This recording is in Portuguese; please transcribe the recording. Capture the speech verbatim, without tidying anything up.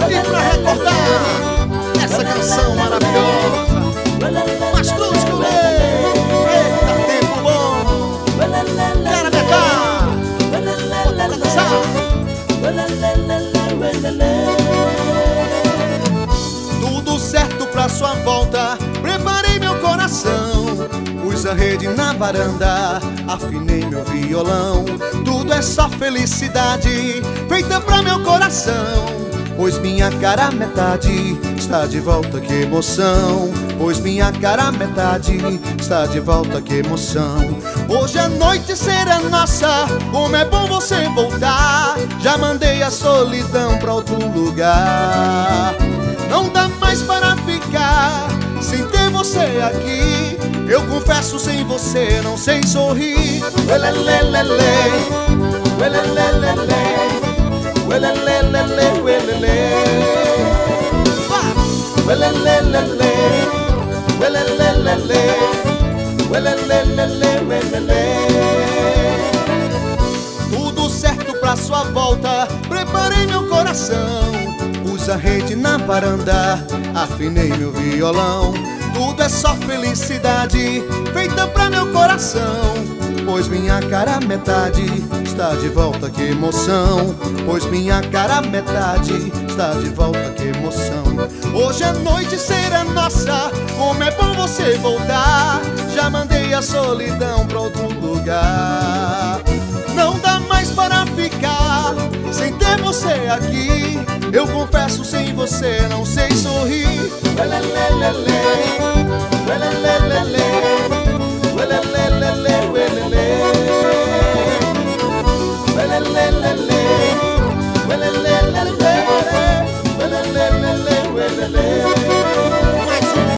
E pra recordar essa canção maravilhosa, mas tudo escolher. Eita, tempo bom. Quero apertar, bota pra dançar. Tudo certo pra sua volta, preparei meu coração. Pus a rede na varanda, afinei meu violão. Tudo é só felicidade, feita pra meu coração. Pois minha cara metade está de volta, que emoção. Pois minha cara metade está de volta, que emoção. Hoje a noite será nossa, como é bom você voltar. Já mandei a solidão pra outro lugar. Não dá mais para ficar sem ter você aqui. Eu confesso, sem você não sei sorrir. Uelelelele, uelelelele, uelelelele, uelele. Uelelelele, uelelelele, uelelelele, uelele. Tudo certo pra sua volta, preparei meu coração. Pus a rede na varanda, afinei meu violão. Tudo é só felicidade, feita pra meu coração. Pois minha cara metade está de volta, que emoção. Pois minha cara metade está de volta, que emoção. Hoje a noite será nossa, como é bom você voltar. Já mandei a solidão pra outro lugar. Não dá mais para ficar sem ter você aqui. Eu confesso, sem você não sei sorrir. Uelelelele, uelelelele, uelelelele.